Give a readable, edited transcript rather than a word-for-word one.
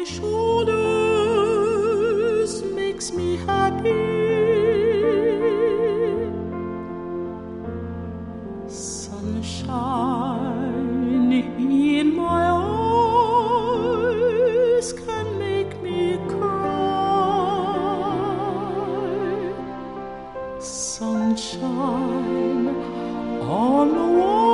shoulders makes me happy. Sunshine in my eyes can make me cry. Sunshine on the wall